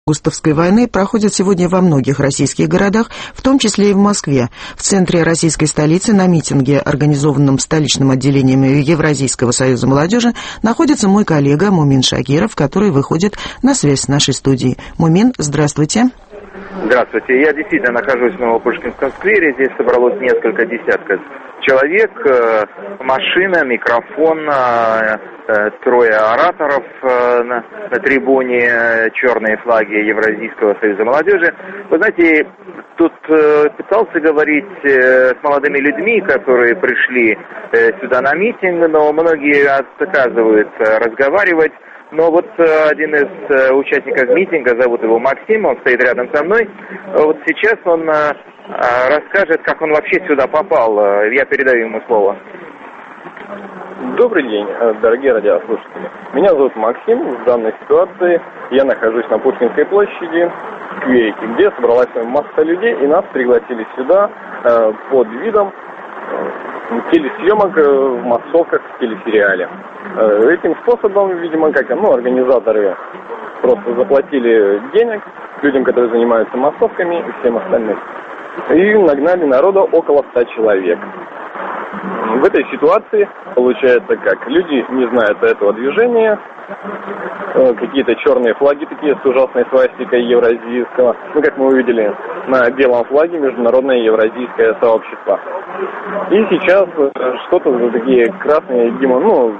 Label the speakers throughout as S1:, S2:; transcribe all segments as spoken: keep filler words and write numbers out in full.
S1: августовской войны проходят сегодня во многих российских городах, в том числе и в Москве. В центре российской столицы на митинге, организованном столичным отделением Евразийского союза молодежи, находится мой коллега Мумин Шакиров, который выходит на связь с нашей студией. Мумин, здравствуйте.
S2: Здравствуйте. Я действительно нахожусь в Новопушкинском сквере. Здесь собралось несколько десятков человек. Машина, микрофон, трое ораторов на, на трибуне, черные флаги Евразийского союза молодежи. Вы знаете, тут пытался говорить с молодыми людьми, которые пришли сюда на митинг, но многие отказывают разговаривать. Но вот один из участников митинга, зовут его Максим, он стоит рядом со мной. Вот сейчас он расскажет, как он вообще сюда попал. Я передаю ему слово.
S3: Добрый день, дорогие радиослушатели. Меня зовут Максим. В данной ситуации я нахожусь на Пушкинской площади, в скверике, где собралась масса людей, и нас пригласили сюда под видом телесъемок в массовках в телесериале. Этим способом, видимо, как ну, организаторы просто заплатили денег людям, которые занимаются массовками и всем остальным, и нагнали народа около ста человек. В этой ситуации получается как? Люди не знают этого движения, какие-то черные флаги такие с ужасной свастикой евразийского. Ну, как мы увидели, на белом флаге Международное евразийское сообщество. И сейчас что-то за такие красные, Дима, ну,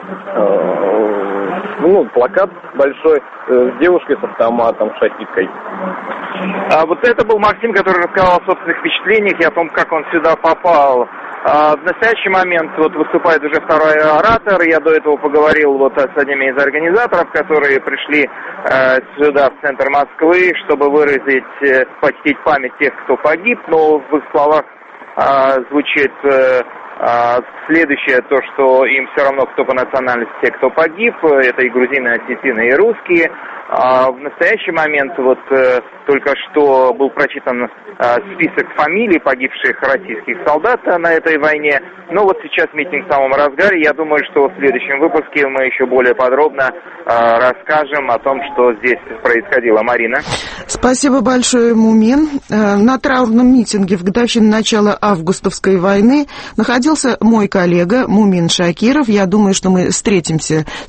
S3: э, ну, плакат большой с девушкой с автоматом, шахидкой.
S2: А вот это был Максим, который рассказал о собственных впечатлениях и о том, как он сюда попал. А в настоящий момент вот выступает уже второй оратор. Я до этого поговорил вот с одними из организаторов, которые пришли э, сюда, в центр Москвы, чтобы выразить, э, почтить память тех, кто погиб. Но в их словах э, звучит э, э, следующее, то, что им все равно, кто по национальности, те, кто погиб. Это и грузины, и осетины, и русские. А в настоящий момент вот э, только что был прочитан э, список фамилий погибших российских солдат на этой войне. Но вот сейчас митинг в самом разгаре. Я думаю, что в следующем выпуске мы еще более подробно э, расскажем о том, что здесь происходило. Марина.
S1: Спасибо большое, Мумин. На траурном митинге в годовщину начала августовской войны находился мой коллега Мумин Шакиров. Я думаю, что мы встретимся